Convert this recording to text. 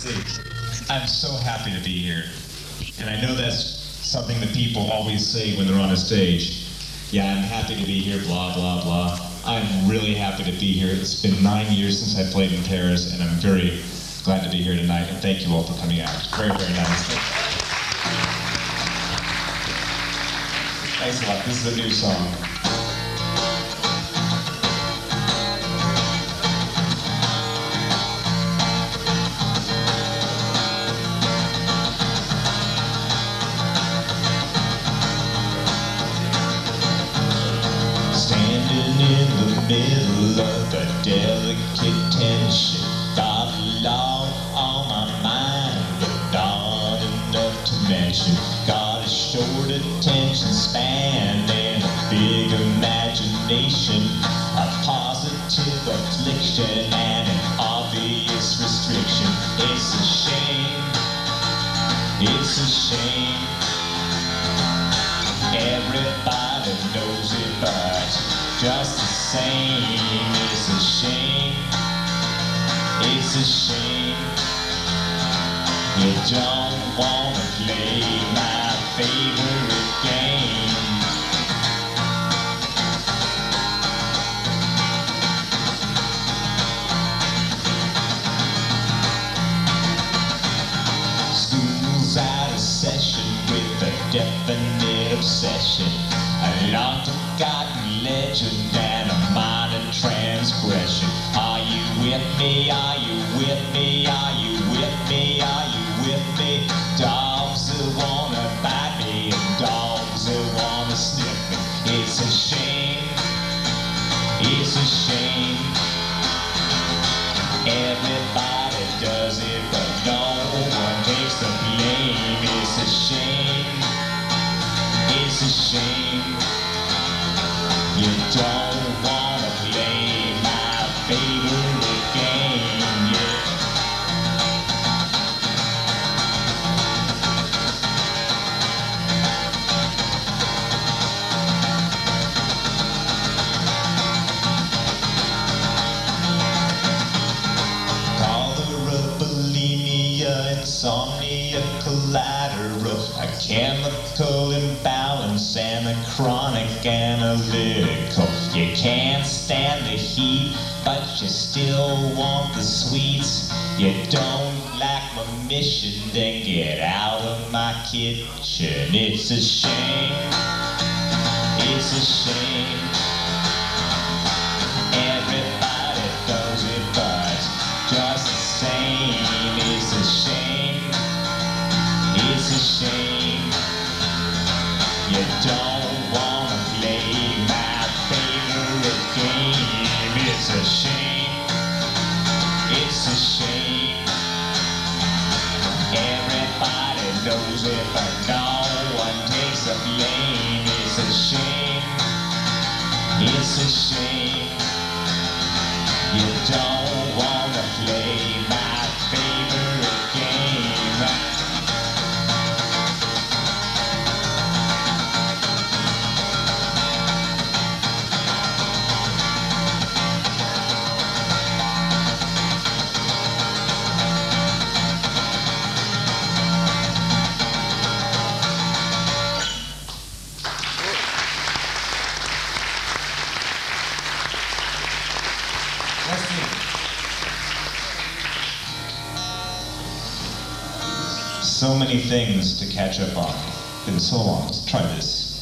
see. I'm so happy to be here. And I know that's something that people always say when they're on a stage. Yeah, I'm happy to be here, blah, blah, blah. I'm really happy to be here. It's been 9 years since I played in Paris, and I'm very glad to be here tonight. And thank you all for coming out. It's very, very nice. Thanks a lot. This is a new song. Middle of a delicate tension, got a lot on my mind, but not enough to mention. Got a short attention span and a big imagination, a positive affliction and an obvious restriction. It's a shame, it's a shame. Everybody knows it, but just the same, it's a shame, it's a shame. You don't wanna play my favorite game. School's out of session with a definite obsession, a long forgotten legend and a minor transgression. Are you with me? Are you with me? Are you with me? Are you with me? Dogs that wanna bite me and dogs that wanna sniff me. It's a shame, it's a shame. Everybody does it, but no one takes the blame. It's a shame, it's a shame. You don't wanna play my favorite game, yeah. Cholera, bulimia, insomnia, collateral, a chemical imbalance and a chronic analytical. You can't stand the heat, but you still want the sweets. You don't like my mission, then get out of my kitchen. It's a shame, it's a shame. Everybody does it, but just the same. It's a shame, it's a shame. You don't wanna play my favorite game. It's a shame, it's a shame. Everybody knows it, but no one takes the blame. It's a shame, it's a shame. You don't wanna play my favorite game. So many things to catch up on. It's been so long. Let's try this.